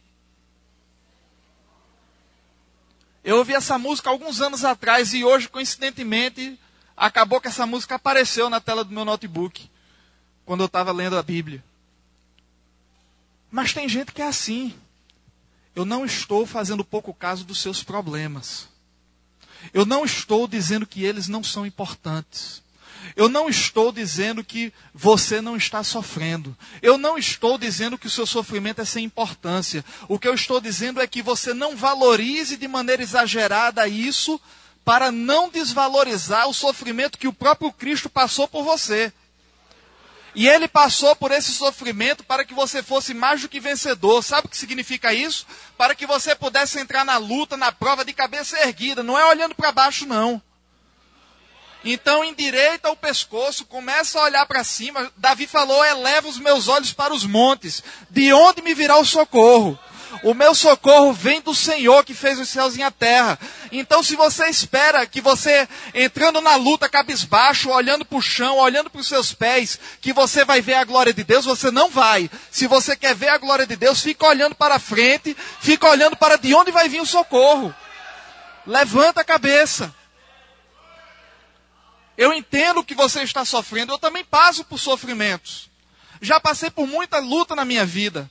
Eu ouvi essa música alguns anos atrás e hoje, coincidentemente, acabou que essa música apareceu na tela do meu notebook, quando eu estava lendo a Bíblia. Mas tem gente que é assim. Eu não estou fazendo pouco caso dos seus problemas. Eu não estou dizendo que eles não são importantes. Eu não estou dizendo que você não está sofrendo. Eu não estou dizendo que o seu sofrimento é sem importância. O que eu estou dizendo é que você não valorize de maneira exagerada isso para não desvalorizar o sofrimento que o próprio Cristo passou por você. E Ele passou por esse sofrimento para que você fosse mais do que vencedor. Sabe o que significa isso? Para que você pudesse entrar na luta, na prova de cabeça erguida. Não é olhando para baixo, não. Então endireita o pescoço, começa a olhar para cima. Davi falou, eleva os meus olhos para os montes. De onde me virá o socorro? O meu socorro vem do Senhor que fez os céus e a terra. Então se você espera que você, entrando na luta cabisbaixo, olhando para o chão, olhando para os seus pés, que você vai ver a glória de Deus, você não vai. Se você quer ver a glória de Deus, fica olhando para frente, fica olhando para de onde vai vir o socorro. Levanta a cabeça. Eu entendo que você está sofrendo, eu também passo por sofrimentos. Já passei por muita luta na minha vida.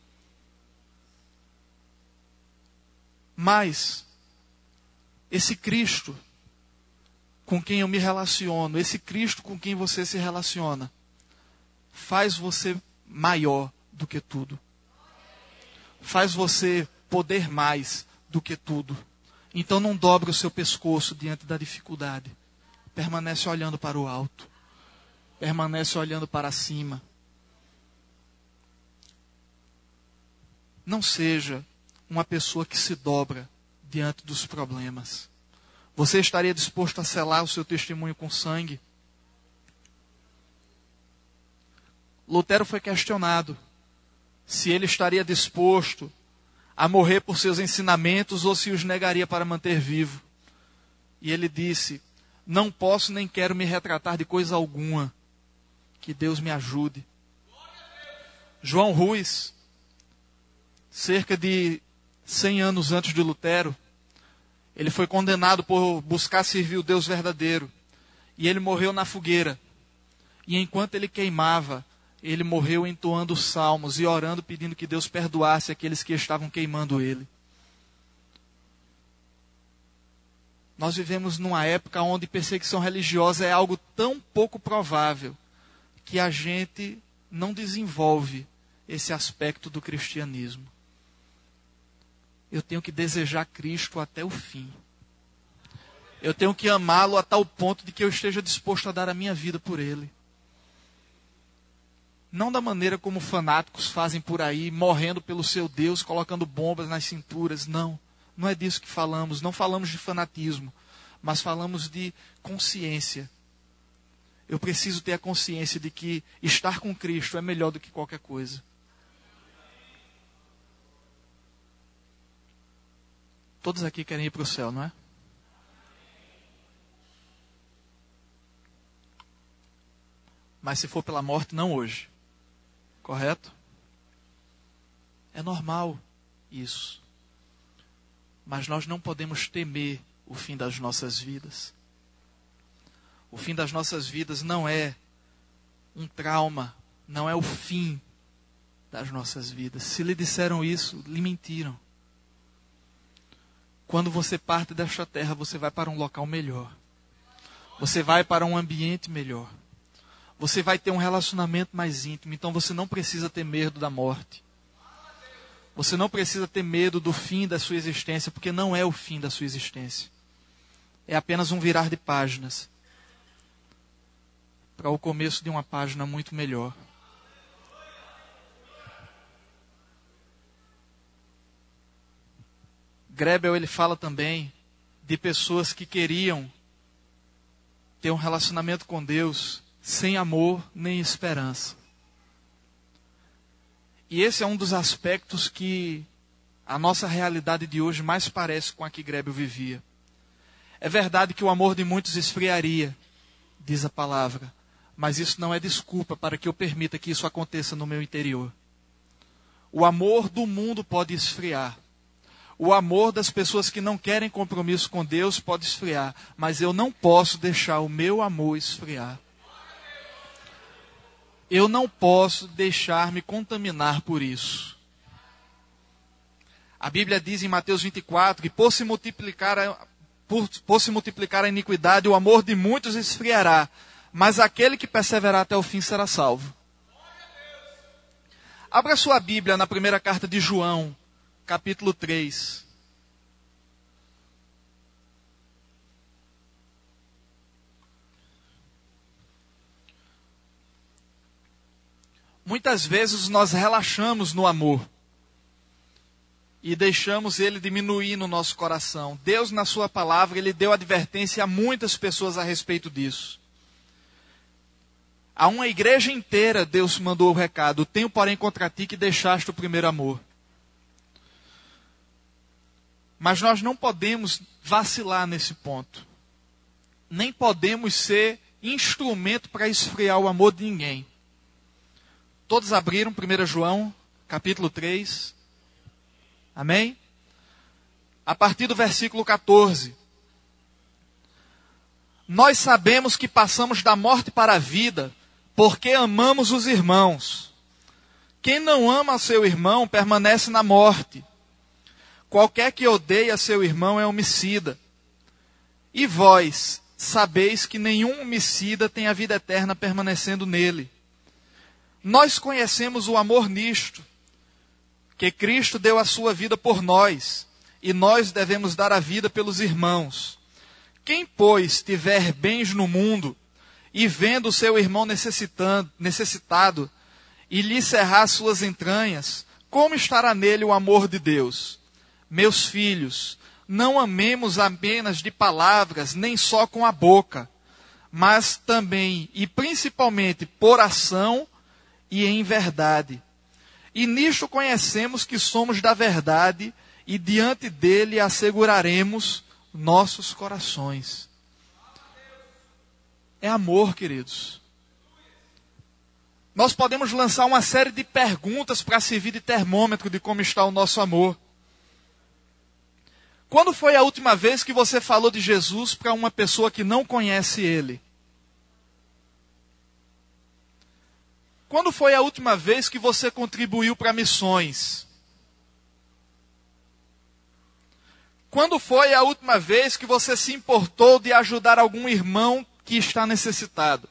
Mas, esse Cristo com quem eu me relaciono, esse Cristo com quem você se relaciona, faz você maior do que tudo. Faz você poder mais do que tudo. Então não dobre o seu pescoço diante da dificuldade. Permanece olhando para o alto. Permanece olhando para cima. Não seja uma pessoa que se dobra diante dos problemas. Você estaria disposto a selar o seu testemunho com sangue? Lutero foi questionado se ele estaria disposto a morrer por seus ensinamentos ou se os negaria para manter vivo. E ele disse, não posso nem quero me retratar de coisa alguma. Que Deus me ajude. João Ruiz, cerca de cem anos antes de Lutero, ele foi condenado por buscar servir o Deus verdadeiro. E ele morreu na fogueira. E enquanto ele queimava, ele morreu entoando salmos e orando, pedindo que Deus perdoasse aqueles que estavam queimando ele. Nós vivemos numa época onde perseguição religiosa é algo tão pouco provável que a gente não desenvolve esse aspecto do cristianismo. Eu tenho que desejar Cristo até o fim. Eu tenho que amá-lo a tal ponto de que eu esteja disposto a dar a minha vida por ele. Não da maneira como fanáticos fazem por aí, morrendo pelo seu Deus, colocando bombas nas cinturas. Não, não é disso que falamos. Não falamos de fanatismo, mas falamos de consciência. Eu preciso ter a consciência de que estar com Cristo é melhor do que qualquer coisa. Todos aqui querem ir para o céu, não é? Mas se for pela morte, não hoje. Correto? É normal isso. Mas nós não podemos temer o fim das nossas vidas. O fim das nossas vidas não é um trauma, não é o fim das nossas vidas. Se lhe disseram isso, lhe mentiram. Quando você parte desta terra, você vai para um local melhor. Você vai para um ambiente melhor. Você vai ter um relacionamento mais íntimo. Então você não precisa ter medo da morte. Você não precisa ter medo do fim da sua existência, porque não é o fim da sua existência. É apenas um virar de páginas para o começo de uma página muito melhor. Grebel, ele fala também de pessoas que queriam ter um relacionamento com Deus sem amor nem esperança. E esse é um dos aspectos que a nossa realidade de hoje mais parece com a que Grebel vivia. É verdade que o amor de muitos esfriaria, diz a palavra, mas isso não é desculpa para que eu permita que isso aconteça no meu interior. O amor do mundo pode esfriar. O amor das pessoas que não querem compromisso com Deus pode esfriar, mas eu não posso deixar o meu amor esfriar. Eu não posso deixar me contaminar por isso. A Bíblia diz em Mateus vinte e quatro que por se multiplicar a, por, por se multiplicar a iniquidade, o amor de muitos esfriará, mas aquele que perseverar até o fim será salvo. Abra sua Bíblia na primeira carta de João, capítulo três. Muitas vezes nós relaxamos no amor. e deixamos ele diminuir no nosso coração. Deus, na sua palavra, ele deu advertência a muitas pessoas a respeito disso. A uma igreja inteira Deus mandou o recado: tenho porém contra ti que deixaste o primeiro amor. Mas nós não podemos vacilar nesse ponto. Nem podemos ser instrumento para esfriar o amor de ninguém. Todos abriram primeiro João, capítulo três. Amém? A partir do versículo catorze. Nós sabemos que passamos da morte para a vida, porque amamos os irmãos. Quem não ama seu irmão permanece na morte. Qualquer que odeia seu irmão é homicida. E vós sabeis que nenhum homicida tem a vida eterna permanecendo nele. Nós conhecemos o amor nisto, que Cristo deu a sua vida por nós, e nós devemos dar a vida pelos irmãos. Quem, pois, tiver bens no mundo, e vendo o seu irmão necessitando, necessitado, e lhe cerrar suas entranhas, como estará nele o amor de Deus? Meus filhos, não amemos apenas de palavras, nem só com a boca, mas também e principalmente por ação e em verdade. E nisto conhecemos que somos da verdade, e diante dele asseguraremos nossos corações. É amor, queridos. Nós podemos lançar uma série de perguntas para servir de termômetro de como está o nosso amor. Quando foi a última vez que você falou de Jesus para uma pessoa que não conhece Ele? Quando foi a última vez que você contribuiu para missões? Quando foi a última vez que você se importou de ajudar algum irmão que está necessitado?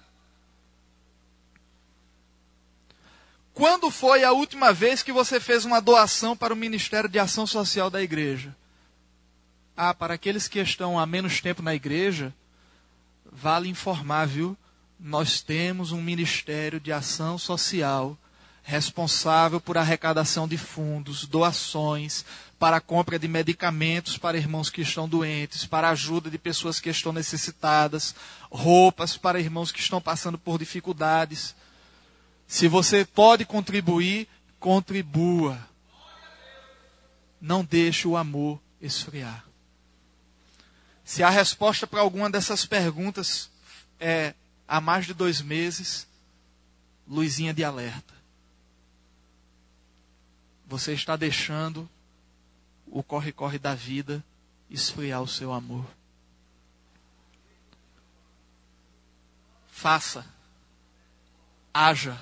Quando foi a última vez que você fez uma doação para o Ministério de Ação Social da igreja? Ah, para aqueles que estão há menos tempo na igreja, vale informar, viu? Nós temos um Ministério de Ação Social responsável por arrecadação de fundos, doações, para a compra de medicamentos para irmãos que estão doentes, para a ajuda de pessoas que estão necessitadas, roupas para irmãos que estão passando por dificuldades. Se você pode contribuir, contribua. Não deixe o amor esfriar. Se a resposta para alguma dessas perguntas é há mais de dois meses, luzinha de alerta. Você está deixando o corre-corre da vida esfriar o seu amor. Faça. Haja.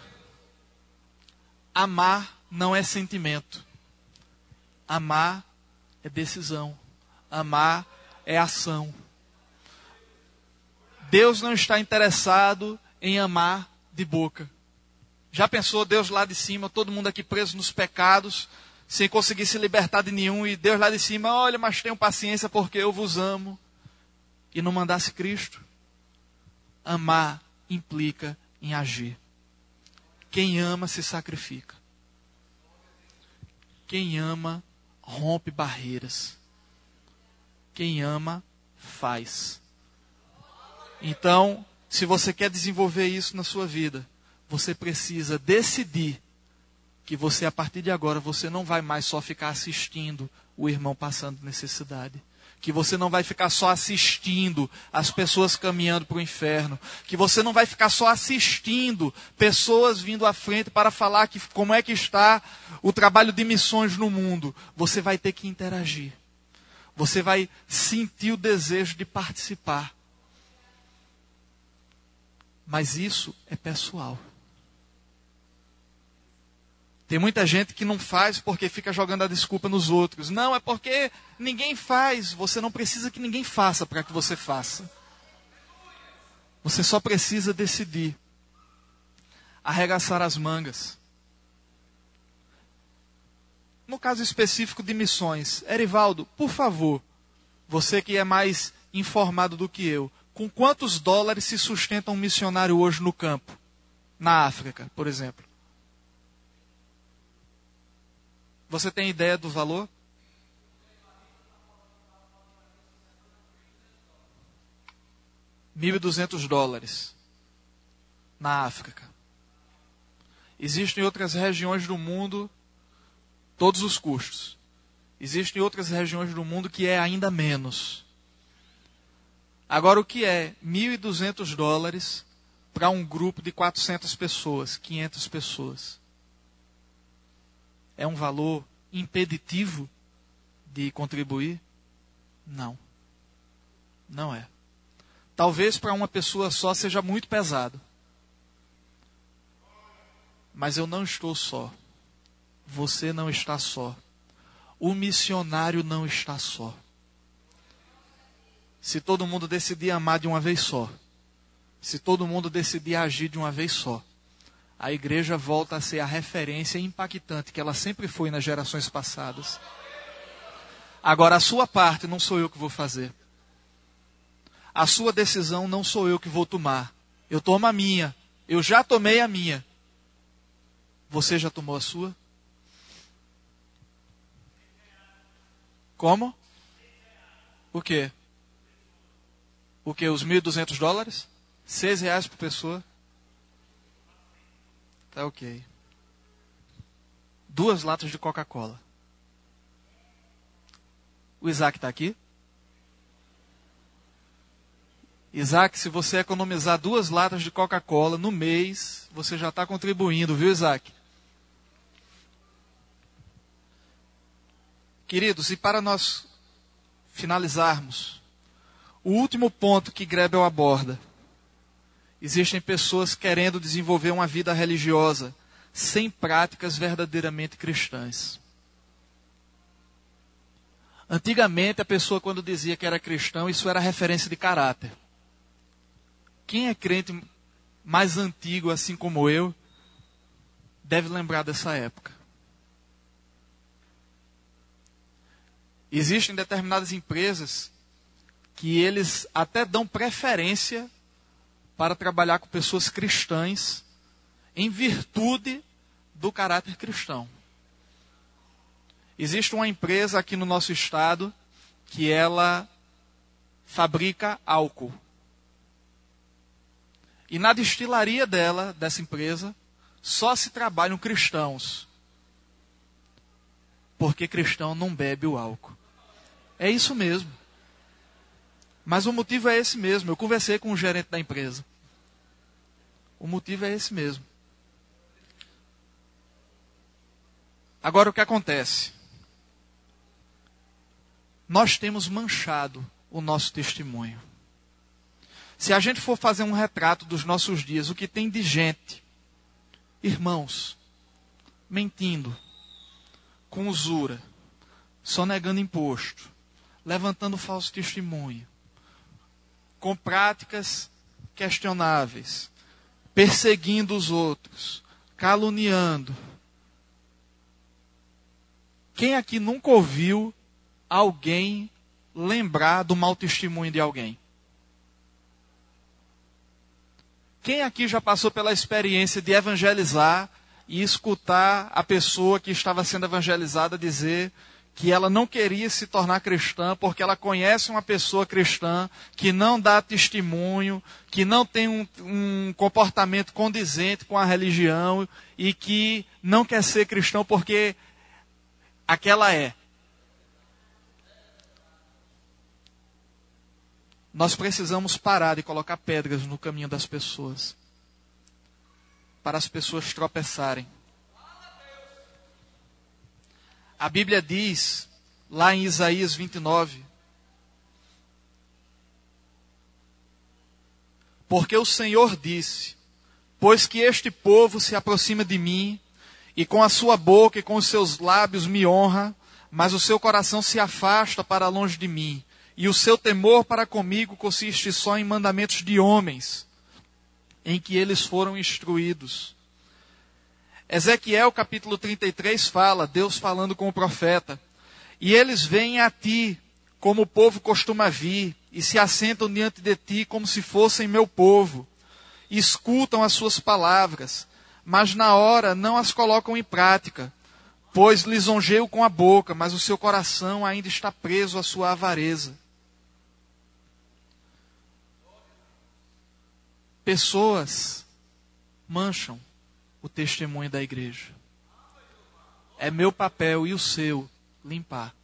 Amar não é sentimento. Amar é decisão. Amar é ação. Deus não está interessado em amar de boca. Já pensou Deus lá de cima, todo mundo aqui preso nos pecados, sem conseguir se libertar de nenhum, e Deus lá de cima, olha, mas tenham paciência porque eu vos amo, e não mandasse Cristo? Amar implica em agir. Quem ama se sacrifica. Quem ama rompe barreiras. Quem ama faz. Então, se você quer desenvolver isso na sua vida, você precisa decidir que você, a partir de agora, você não vai mais só ficar assistindo o irmão passando necessidade. Que você não vai ficar só assistindo as pessoas caminhando para o inferno. Que você não vai ficar só assistindo pessoas vindo à frente para falar que, como é que está o trabalho de missões no mundo. Você vai ter que interagir. Você vai sentir o desejo de participar. Mas isso é pessoal. Tem muita gente que não faz porque fica jogando a desculpa nos outros. Não, é porque ninguém faz. Você não precisa que ninguém faça para que você faça. Você só precisa decidir. Arregaçar as mangas. No caso específico de missões, Erivaldo, por favor, você que é mais informado do que eu, com quantos dólares se sustenta um missionário hoje no campo? Na África, por exemplo. Você tem ideia do valor? mil e duzentos dólares na África. Existem outras regiões do mundo, todos os custos. Existem outras regiões do mundo que é ainda menos. Agora, o que é mil e duzentos dólares para um grupo de quatrocentas pessoas, quinhentas pessoas? É um valor impeditivo de contribuir? Não. Não é. Talvez para uma pessoa só seja muito pesado. Mas eu não estou só. Você não está só. O missionário não está só. Se todo mundo decidir amar de uma vez só, se todo mundo decidir agir de uma vez só, a igreja volta a ser a referência impactante que ela sempre foi nas gerações passadas. Agora, a sua parte não sou eu que vou fazer. A sua decisão não sou eu que vou tomar. Eu tomo a minha. Eu já tomei a minha. Você já tomou a sua? Como? O quê? O quê? Os mil e duzentos dólares? Seis reais por pessoa? Tá ok. Duas latas de Coca-Cola. O Isaac está aqui? Isaac, se você economizar duas latas de Coca-Cola no mês, você já está contribuindo, viu, Isaac? Queridos, e para nós finalizarmos, o último ponto que Grebel aborda: existem pessoas querendo desenvolver uma vida religiosa sem práticas verdadeiramente cristãs. Antigamente, a pessoa, quando dizia que era cristão, isso era referência de caráter. Quem é crente mais antigo, assim como eu, deve lembrar dessa época. Existem determinadas empresas que eles até dão preferência para trabalhar com pessoas cristãs em virtude do caráter cristão. Existe uma empresa aqui no nosso estado que ela fabrica álcool. E na destilaria dela, dessa empresa, só se trabalham cristãos. Porque cristão não bebe o álcool. É isso mesmo. Mas o motivo é esse mesmo. Eu conversei com o gerente da empresa. O motivo é esse mesmo. Agora, o que acontece? Nós temos manchado o nosso testemunho. Se a gente for fazer um retrato dos nossos dias, o que tem de gente, irmãos, mentindo, com usura, sonegando imposto, levantando falso testemunho, com práticas questionáveis, perseguindo os outros, caluniando. Quem aqui nunca ouviu alguém lembrar do mau testemunho de alguém? Quem aqui já passou pela experiência de evangelizar e escutar a pessoa que estava sendo evangelizada dizer que ela não queria se tornar cristã porque ela conhece uma pessoa cristã que não dá testemunho, que não tem um, um comportamento condizente com a religião e que não quer ser cristão porque aquela é? Nós precisamos parar de colocar pedras no caminho das pessoas, para as pessoas tropeçarem. A Bíblia diz, lá em Isaías vinte e nove, porque o Senhor disse, pois que este povo se aproxima de mim, e com a sua boca e com os seus lábios me honra, mas o seu coração se afasta para longe de mim, e o seu temor para comigo consiste só em mandamentos de homens, em que eles foram instruídos. Ezequiel capítulo trinta e três fala, Deus falando com o profeta, e eles vêm a ti, como o povo costuma vir, e se assentam diante de ti como se fossem meu povo, e escutam as suas palavras, mas na hora não as colocam em prática, pois lisonjeiam com a boca, mas o seu coração ainda está preso à sua avareza. pessoas mancham o testemunho da igreja. É meu papel e o seu limpar.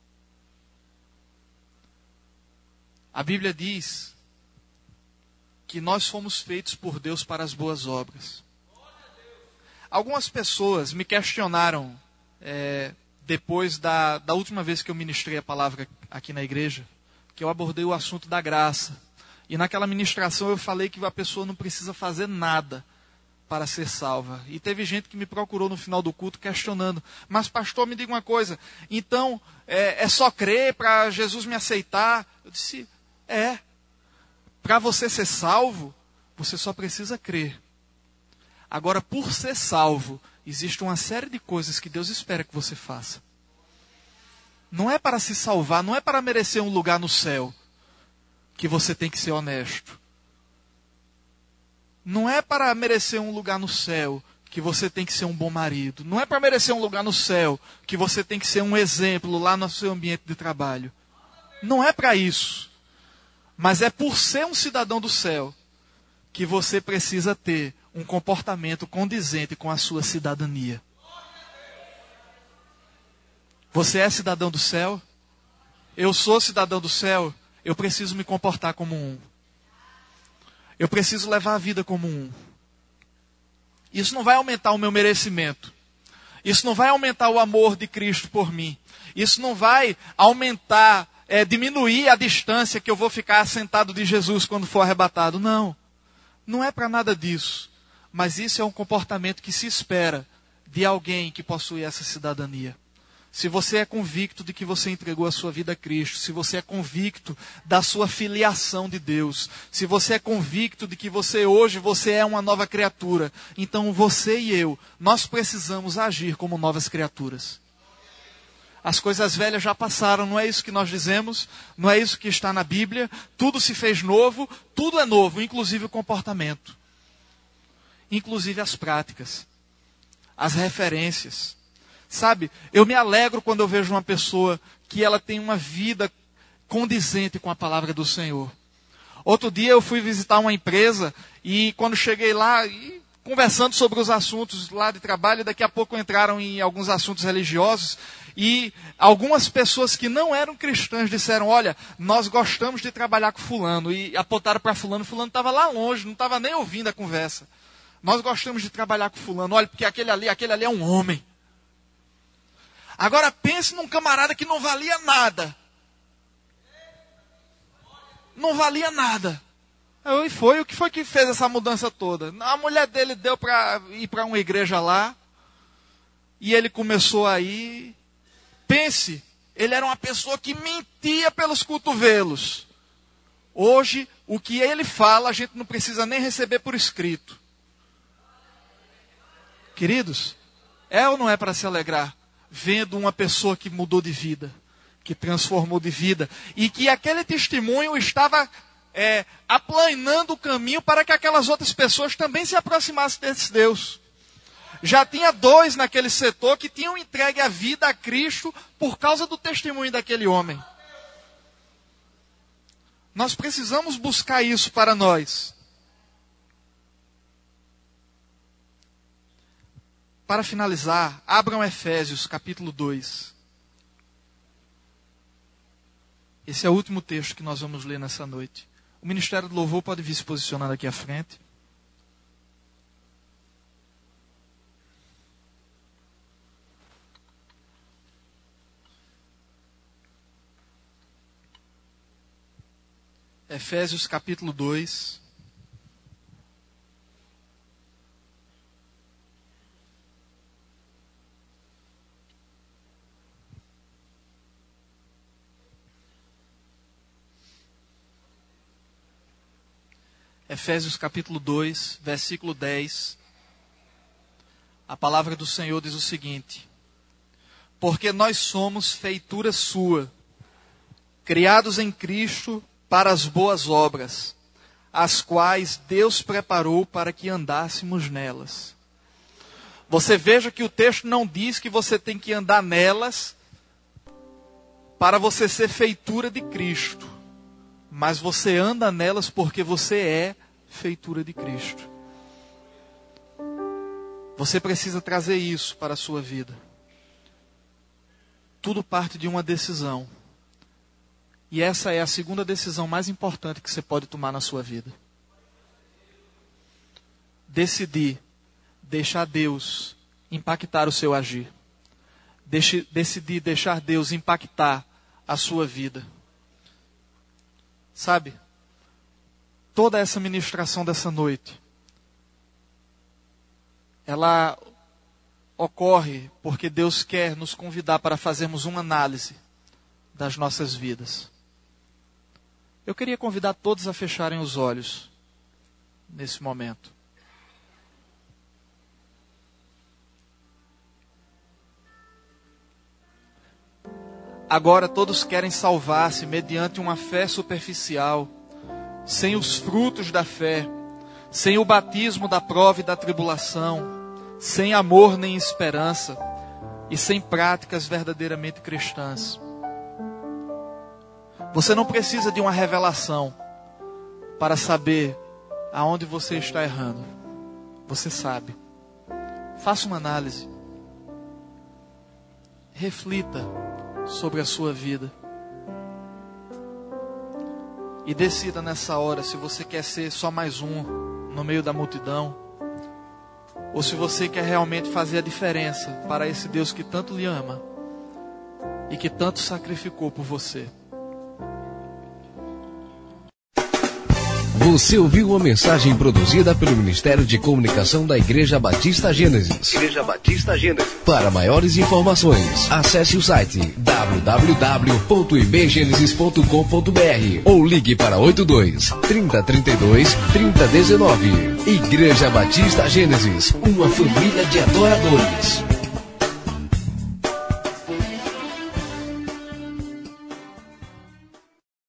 A Bíblia diz que nós fomos feitos por Deus para as boas obras. Algumas pessoas me questionaram é, depois da, da última vez que eu ministrei a palavra aqui na igreja, que eu abordei o assunto da graça. E naquela ministração eu falei que a pessoa não precisa fazer nada para ser salva. E teve gente que me procurou no final do culto questionando, mas pastor, me diga uma coisa, então é, é só crer para Jesus me aceitar? Eu disse, é. Para você ser salvo, você só precisa crer. Agora, por ser salvo, existe uma série de coisas que Deus espera que você faça. Não é para se salvar, não é para merecer um lugar no céu que você tem que ser honesto. Não é para merecer um lugar no céu que você tem que ser um bom marido. Não é para merecer um lugar no céu que você tem que ser um exemplo lá no seu ambiente de trabalho. Não é para isso. Mas é por ser um cidadão do céu que você precisa ter um comportamento condizente com a sua cidadania. Você é cidadão do céu? Eu sou cidadão do céu? Eu preciso me comportar como um. Eu preciso levar a vida como um. Isso não vai aumentar o meu merecimento. Isso não vai aumentar o amor de Cristo por mim. Isso não vai aumentar, é, diminuir a distância que eu vou ficar sentado de Jesus quando for arrebatado. Não. Não é para nada disso. Mas isso é um comportamento que se espera de alguém que possui essa cidadania. Se você é convicto de que você entregou a sua vida a Cristo, se você é convicto da sua filiação de Deus, se você é convicto de que você hoje você é uma nova criatura, então você e eu, nós precisamos agir como novas criaturas. As coisas velhas já passaram, não é isso que nós dizemos, não é isso que está na Bíblia, tudo se fez novo, tudo é novo, inclusive o comportamento, inclusive as práticas, as referências. Sabe, eu me alegro quando eu vejo uma pessoa que ela tem uma vida condizente com a palavra do Senhor. Outro dia eu fui visitar uma empresa e quando cheguei lá, e conversando sobre os assuntos lá de trabalho, daqui a pouco entraram em alguns assuntos religiosos e algumas pessoas que não eram cristãs disseram, olha, nós gostamos de trabalhar com fulano, e apontaram para fulano, fulano estava lá longe, não estava nem ouvindo a conversa. Nós gostamos de trabalhar com fulano, olha, porque aquele ali, aquele ali é um homem. Agora pense num camarada que não valia nada. Não valia nada. E foi o que foi que fez essa mudança toda. A mulher dele deu para ir para uma igreja lá. E ele começou a ir. Pense, ele era uma pessoa que mentia pelos cotovelos. Hoje, o que ele fala, a gente não precisa nem receber por escrito. Queridos, é ou não é para se alegrar? Vendo uma pessoa que mudou de vida, que transformou de vida, e que aquele testemunho estava é, aplanando o caminho para que aquelas outras pessoas também se aproximassem desse Deus. Já tinha dois naquele setor que tinham entregue a vida a Cristo por causa do testemunho daquele homem. Nós precisamos buscar isso para nós. Para finalizar, abram Efésios capítulo dois. Esse é o último texto que nós vamos ler nessa noite. O Ministério do Louvor pode vir se posicionar aqui à frente. Efésios capítulo dois. Efésios capítulo dois, versículo dez. A palavra do Senhor diz o seguinte: porque nós somos feitura sua, criados em Cristo para as boas obras, as quais Deus preparou para que andássemos nelas. Você veja que o texto não diz que você tem que andar nelas para você ser feitura de Cristo. Mas você anda nelas porque você é feitura de Cristo. Você precisa trazer isso para a sua vida. Tudo parte de uma decisão. E essa é a segunda decisão mais importante que você pode tomar na sua vida. Decidir deixar Deus impactar o seu agir. Deixe, decidir deixar Deus impactar a sua vida. Sabe, toda essa ministração dessa noite, ela ocorre porque Deus quer nos convidar para fazermos uma análise das nossas vidas. Eu queria convidar todos a fecharem os olhos nesse momento. Agora todos querem salvar-se mediante uma fé superficial, sem os frutos da fé, sem o batismo da prova e da tribulação, sem amor nem esperança e sem práticas verdadeiramente cristãs. Você não precisa de uma revelação para saber aonde você está errando. Você sabe. Faça uma análise. Reflita sobre a sua vida. E decida nessa hora se você quer ser só mais um no meio da multidão, ou se você quer realmente fazer a diferença para esse Deus que tanto lhe ama e que tanto sacrificou por você. Você ouviu uma mensagem produzida pelo Ministério de Comunicação da Igreja Batista Gênesis. Igreja Batista Gênesis. Para maiores informações, acesse o site w w w ponto i b genesis ponto com ponto b r ou ligue para oito dois, trinta, trinta e dois, trinta, dezenove. Igreja Batista Gênesis, uma família de adoradores.